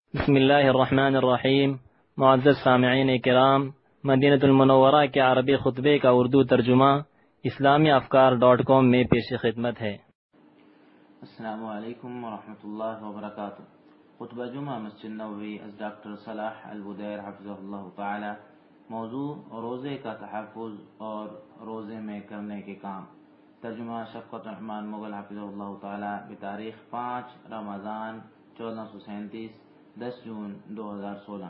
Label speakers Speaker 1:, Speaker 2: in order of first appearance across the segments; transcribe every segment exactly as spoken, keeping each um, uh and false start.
Speaker 1: بسم اللہ الرحمن الرحیم۔ معزز سامعین کرام، مدینہ المنورہ کے عربی خطبے کا اردو ترجمہ اسلامی افکار ڈاٹ کام میں پیش خدمت ہے۔
Speaker 2: السلام علیکم ورحمۃ اللہ وبرکاتہ۔ خطبہ جمعہ مسجد نبوی از ڈاکٹر صلاح البدیر حفظہ اللہ تعالی۔ موضوع روزے کا تحفظ اور روزے میں کرنے کے کام۔ ترجمہ شفقت الرحمان مغل حفظہ اللہ تعالی بتاریخ پانچ رمضان چودہ سو سینتیس دس جون دو ہزار سولہ۔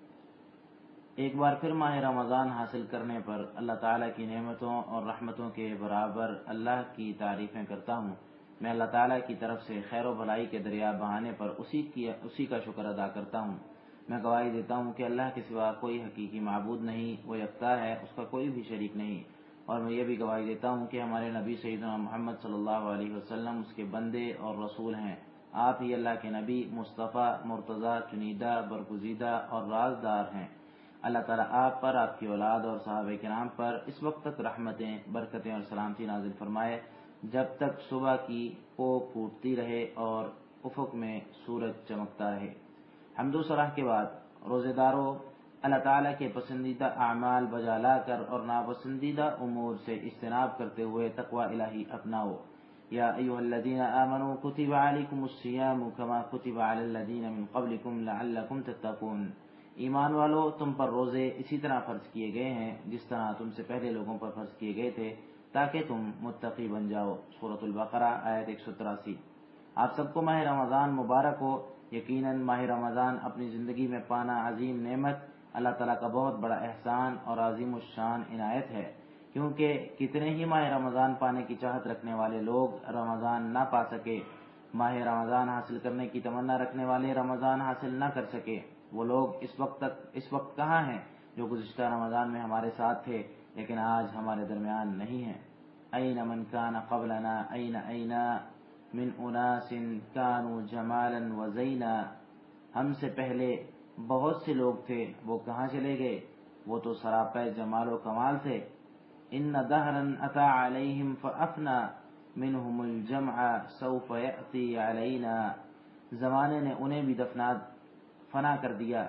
Speaker 2: ایک بار پھر ماہ رمضان حاصل کرنے پر اللہ تعالیٰ کی نعمتوں اور رحمتوں کے برابر اللہ کی تعریفیں کرتا ہوں۔ میں اللہ تعالیٰ کی طرف سے خیر و بھلائی کے دریا بہانے پر اسی کی اسی کا شکر ادا کرتا ہوں۔ میں گواہی دیتا ہوں کہ اللہ کے سوا کوئی حقیقی معبود نہیں، وہ یکتا ہے، اس کا کوئی بھی شریک نہیں۔ اور میں یہ بھی گواہی دیتا ہوں کہ ہمارے نبی سیدنا محمد صلی اللہ علیہ وسلم اس کے بندے اور رسول ہیں۔ آپ ہی اللہ کے نبی، مصطفیٰ، مرتضیٰ، چنیدہ، برگزیدہ اور رازدار ہیں۔ اللہ تعالیٰ آپ پر، آپ کی اولاد اور صحابہ کرام پر اس وقت تک رحمتیں، برکتیں اور سلامتی نازل فرمائے جب تک صبح کی پو پھوٹتی رہے اور افق میں سورج چمکتا رہے۔ حمد و ثنا کے بعد روزے داروں، اللہ تعالیٰ کے پسندیدہ اعمال بجا لا کر اور ناپسندیدہ امور سے اجتناب کرتے ہوئے تقوی الہی اپناؤ۔ یا ایھا الذین آمنوا کتب علیکم الصیام کما کتب علی الذین من قبلکم لعلکم تتقون۔ ایمان والو، تم پر روزے اسی طرح فرض کیے گئے ہیں جس طرح تم سے پہلے لوگوں پر فرض کیے گئے تھے تاکہ تم متقی بن جاؤ۔ سورۃ البقرہ آیت ایک سو تراسی۔ آپ سب کو ماہ رمضان مبارک ہو۔ یقیناً ماہ رمضان اپنی زندگی میں پانا عظیم نعمت، اللہ تعالیٰ کا بہت بڑا احسان اور عظیم الشان عنایت ہے، کیونکہ کتنے ہی ماہ رمضان پانے کی چاہت رکھنے والے لوگ رمضان نہ پا سکے۔ ماہ رمضان حاصل کرنے کی تمنا رکھنے والے رمضان حاصل نہ کر سکے۔ وہ لوگ اس وقت تک اس وقت کہاں ہیں جو گزشتہ رمضان میں ہمارے ساتھ تھے لیکن آج ہمارے درمیان نہیں ہیں۔ این من کان قبلنا این اینا من اناس کانوا جمالا وزینا۔ ہم سے پہلے بہت سے لوگ تھے، وہ کہاں چلے گئے؟ وہ تو سراپے جمال و کمال تھے۔ ان دہرا اتی علیہم فافنا منہم الجمع سوف یأتی علینا۔ زمانے نے انہیں بھی دفنا فنا کر دیا،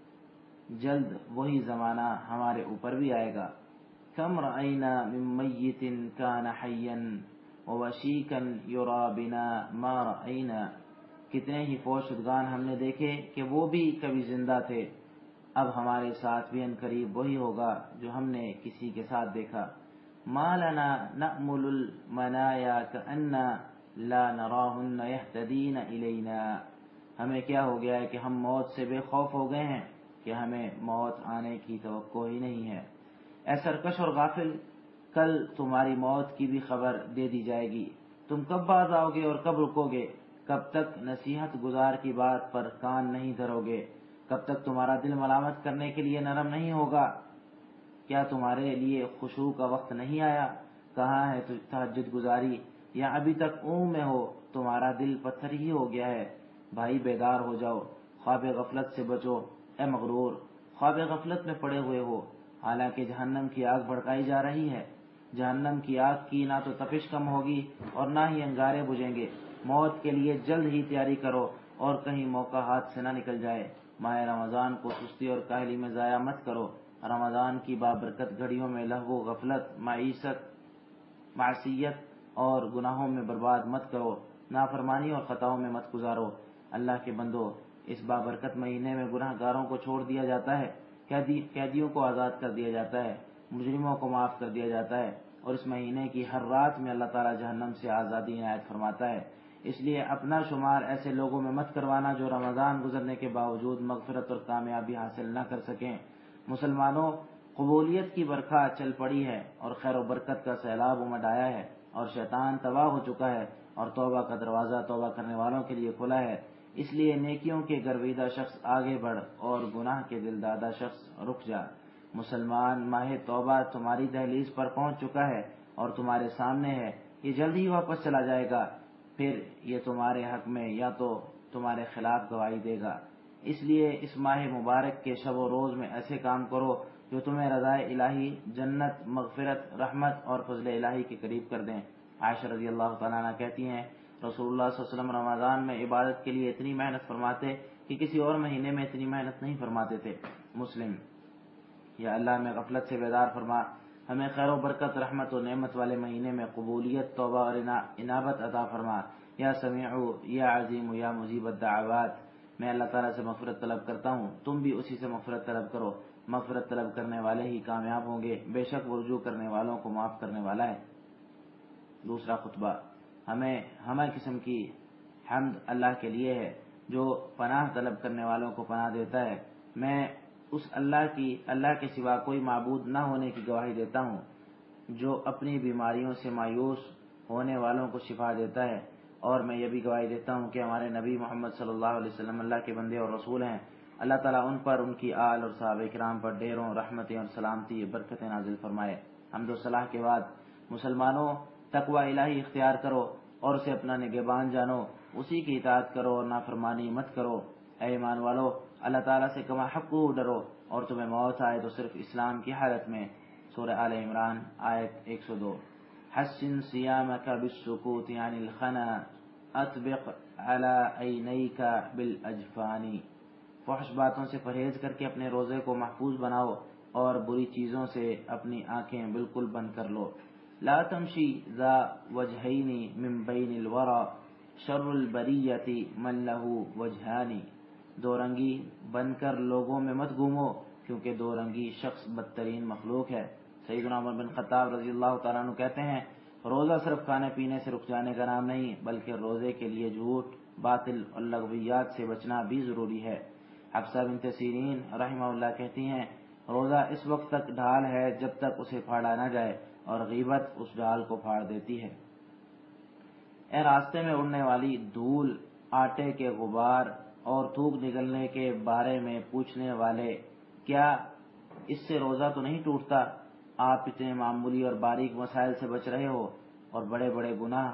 Speaker 2: جلد وہی زمانہ ہمارے اوپر بھی آئے گا۔ کم رأینا من میت کان حیا ووشیکا یری بنا ما رأینا۔ کتنے ہی فوت شدگان ہم نے دیکھے کہ وہ بھی کبھی زندہ تھے، اب ہمارے ساتھ بھی ان قریب وہی ہوگا جو ہم نے کسی کے ساتھ دیکھا۔ ما لنا نأمل المنایا کأنا لا نراہن یہتدین الینا۔ ہمیں کیا ہو گیا ہے کہ ہم موت سے بے خوف ہو گئے ہیں کہ ہمیں موت آنے کی توقع ہی نہیں ہے۔ اے سرکش اور غافل، کل تمہاری موت کی بھی خبر دے دی جائے گی۔ تم کب باز آؤ گے اور کب رکو گے؟ کب تک نصیحت گزار کی بات پر کان نہیں دھرو گے؟ کب تک تمہارا دل ملامت کرنے کے لیے نرم نہیں ہوگا؟ کیا تمہارے لیے خشوع کا وقت نہیں آیا؟ کہاں ہے تہجد گزاری؟ یا ابھی تک اونگ میں ہو؟ تمہارا دل پتھر ہی ہو گیا ہے۔ بھائی بیدار ہو جاؤ، خواب غفلت سے بچو۔ اے مغرور، خواب غفلت میں پڑے ہوئے ہو، حالانکہ جہنم کی آگ بھڑکائی جا رہی ہے۔ جہنم کی آگ کی نہ تو تپش کم ہوگی اور نہ ہی انگارے بجھیں گے۔ موت کے لیے جلد ہی تیاری کرو اور کہیں موقع ہاتھ سے نہ نکل جائے۔ ماہ رمضان کو سستی اور کاہلی میں ضائع مت کرو۔ رمضان کی بابرکت گھڑیوں میں لہو و غفلت، معیشت معصیت اور گناہوں میں برباد مت کرو۔ نافرمانی اور خطاؤں میں مت گزارو۔ اللہ کے بندو، اس بابرکت مہینے میں گناہ گاروں کو چھوڑ دیا جاتا ہے، قیدی قیدیوں کو آزاد کر دیا جاتا ہے، مجرموں کو معاف کر دیا جاتا ہے، اور اس مہینے کی ہر رات میں اللہ تعالیٰ جہنم سے آزادی عنایت فرماتا ہے۔ اس لیے اپنا شمار ایسے لوگوں میں مت کروانا جو رمضان گزرنے کے باوجود مغفرت اور کامیابی حاصل نہ کر سکیں۔ مسلمانوں، قبولیت کی برکھا چل پڑی ہے اور خیر و برکت کا سیلاب امڈ آیا ہے، اور شیطان تباہ ہو چکا ہے اور توبہ کا دروازہ توبہ کرنے والوں کے لیے کھلا ہے۔ اس لیے نیکیوں کے گرویدہ شخص آگے بڑھ اور گناہ کے دل دادا شخص رک جا۔ مسلمان، ماہ توبہ تمہاری دہلیز پر پہنچ چکا ہے اور تمہارے سامنے ہے، یہ جلد ہی واپس چلا جائے گا، پھر یہ تمہارے حق میں یا تو تمہارے خلاف گواہی دے گا۔ اس لیے اس ماہ مبارک کے شب و روز میں ایسے کام کرو جو تمہیں رضا الہی، جنت، مغفرت، رحمت اور فضل الہی کے قریب کر دیں۔ عائشہ رضی اللہ تعالیٰ عنہ کہتی ہیں، رسول اللہ صلی اللہ علیہ وسلم رمضان میں عبادت کے لیے اتنی محنت فرماتے کہ کسی اور مہینے میں اتنی محنت نہیں فرماتے تھے۔ مسلم۔ یا اللہ ہمیں غفلت سے بیدار فرما، ہمیں خیر و برکت، رحمت و نعمت والے مہینے میں قبولیت، توبہ اور انابت عطا فرما۔ یا سمیع یا عظیم یا مجیب الدعوات، میں اللہ تعالیٰ سے مغفرت طلب کرتا ہوں، تم بھی اسی سے مغفرت طلب کرو۔ مغفرت طلب کرنے والے ہی کامیاب ہوں گے، بے شک وہ رجوع کرنے والوں کو معاف کرنے والا ہے۔ دوسرا خطبہ۔ ہمیں ہمہ قسم کی حمد اللہ کے لیے ہے جو پناہ طلب کرنے والوں کو پناہ دیتا ہے۔ میں اس اللہ کی اللہ کے سوا کوئی معبود نہ ہونے کی گواہی دیتا ہوں جو اپنی بیماریوں سے مایوس ہونے والوں کو شفا دیتا ہے، اور میں یہ بھی گواہی دیتا ہوں کہ ہمارے نبی محمد صلی اللہ علیہ وسلم اللہ کے بندے اور رسول ہیں۔ اللہ تعالیٰ ان پر، ان کی آل اور صحابہ کرام پر ڈھیروں رحمتیں اور سلامتی برکتیں نازل فرمائے۔ حمد و صلاح کے بعد مسلمانوں تقوی الہی اختیار کرو اور اسے اپنا نگہبان جانو، اسی کی اطاعت کرو اور نافرمانی مت کرو۔ اے ایمان والو، اللہ تعالیٰ سے کما حق ڈرو، اور تمہیں موت آئے تو صرف اسلام کی حالت میں۔ سورہ آل عمران آیت ایک سو دو۔ حسن صیامک بالسکوت عن الخنا اطبق علی عینیک بالاجفان، فحش باتوں سے پرہیز کر کے اپنے روزے کو محفوظ بناؤ اور بری چیزوں سے اپنی آنکھیں بالکل بند کر لو۔ لا تمشی ذا وجہین من بین الورى شر البریۃ من لہ وجہان، دو رنگی بن کر لوگوں میں مت گھومو کیونکہ دو رنگی شخص بدترین مخلوق ہے۔ سیدنا عمر بن خطاب رضی اللہ تعالیٰ عنہ کہتے ہیں، روزہ صرف کھانے پینے سے رک جانے کا نام نہیں، بلکہ روزے کے لیے جھوٹ، باطل اور لغویات سے بچنا بھی ضروری ہے۔ حفصہ بنت سیرین رحمہ اللہ کہتی ہیں، روزہ اس وقت تک ڈھال ہے جب تک اسے پھاڑا نہ جائے، اور غیبت اس ڈھال کو پھاڑ دیتی ہے۔ اے راستے میں اڑنے والی دھول، آٹے کے غبار اور تھوک نکلنے کے بارے میں پوچھنے والے، کیا اس سے روزہ تو نہیں ٹوٹتا؟ آپ اتنے معمولی اور باریک مسائل سے بچ رہے ہو، اور بڑے بڑے گناہ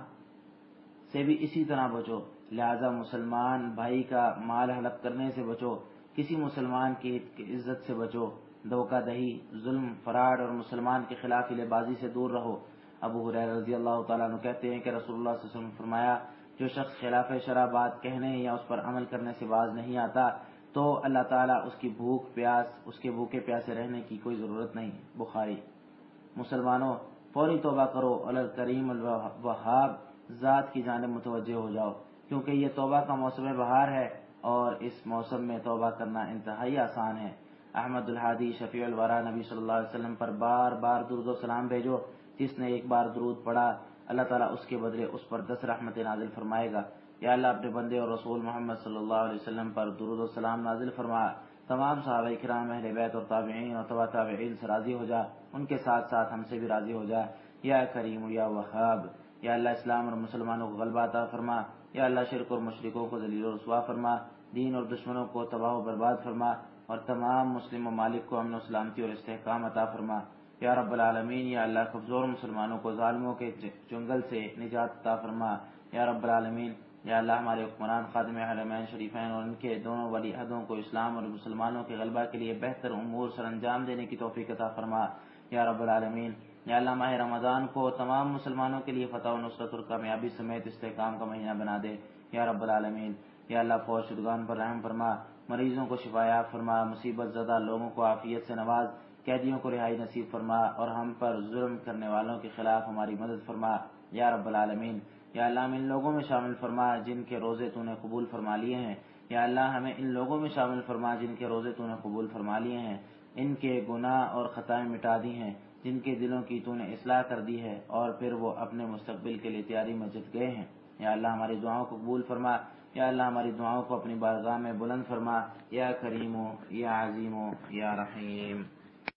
Speaker 2: سے بھی اسی طرح بچو۔ لہذا مسلمان بھائی کا مال ہڑپ کرنے سے بچو، کسی مسلمان کی عزت سے بچو، دھوکہ دہی، ظلم، فراڈ اور مسلمان کے خلاف ہیلے بازی سے دور رہو۔ ابو ہریرہ رضی اللہ تعالیٰ عنہ کہتے ہیں کہ رسول اللہ صلی اللہ علیہ وسلم نے فرمایا، جو شخص خلاف شرع بات کہنے یا اس پر عمل کرنے سے باز نہیں آتا تو اللہ تعالیٰ اس کی بھوک پیاس اس کے بھوکے پیاسے رہنے کی کوئی ضرورت نہیں۔ بخاری۔ مسلمانوں فوری توبہ کرو، الکریم الوہاب ذات کی جانب متوجہ ہو جاؤ، کیونکہ یہ توبہ کا موسم بہار ہے اور اس موسم میں توبہ کرنا انتہائی آسان ہے۔ احمد الحادی شفیع الورا نبی صلی اللہ علیہ وسلم پر بار بار درود و سلام بھیجو، جس نے ایک بار درود پڑھا اللہ تعالیٰ اس کے بدلے اس پر دس رحمت نازل فرمائے گا۔ یا اللہ اپنے بندے اور رسول محمد صلی اللہ علیہ وسلم پر درود و سلام نازل فرما، تمام صحابہ کرام، اہل بیت اور تابعین اور تبع تابعین سے راضی ہو جا، ان کے ساتھ ساتھ ہم سے بھی راضی ہو جا۔ یا کریم یا وہاب، یا اللہ اسلام اور مسلمانوں کو غلبہ عطا فرما، یا اللہ شرک اور مشرکوں کو ذلیل و رسوا فرما، دین اور دشمنوں کو تباہ و برباد فرما، اور تمام مسلم ممالک کو امن و سلامتی اور استحکام عطا فرما۔ یا رب العالمین، یا اللہ کمزور مسلمانوں کو ظالموں کے چنگل سے نجات عطا فرما۔ یا رب العالمین، یا اللہ ہمارے حکمران خادم حرمین شریفین اور ان کے دونوں ولی عہدوں کو اسلام اور مسلمانوں کے غلبہ کے لیے بہتر امور سر انجام دینے کی توفیق عطا فرما۔ یا رب العالمین، یا اللہ ماہ رمضان کو تمام مسلمانوں کے لیے فتح و نصرت اور کامیابی سمیت استحکام کا مہینہ بنا دے۔ یا رب العالمین، یا اللہ فوت شدگان پر رحم فرما، مریضوں کو شفا یاب فرما، مصیبت زدہ لوگوں کو عافیت سے نواز، قیدیوں کو رہائی نصیب فرما، اور ہم پر ظلم کرنے والوں کے خلاف ہماری مدد فرما۔ یا رب العالمین، یا اللہ ہم ان لوگوں میں شامل فرما جن کے روزے تو نے قبول فرما لیے ہیں۔ یا اللہ ہمیں ان لوگوں میں شامل فرما جن کے روزے تو نے قبول فرما لیے ہیں، ان کے گناہ اور خطائیں مٹا دی ہیں، جن کے دلوں کی تو نے اصلاح کر دی ہے اور پھر وہ اپنے مستقبل کے لیے تیاری میں جت گئے ہیں۔ یا اللہ ہماری دعاؤں کو قبول فرما، یا اللہ ہماری دعاؤں کو اپنی بارگاہ میں بلند فرما، یا کریم یا عظیم یا رحیم۔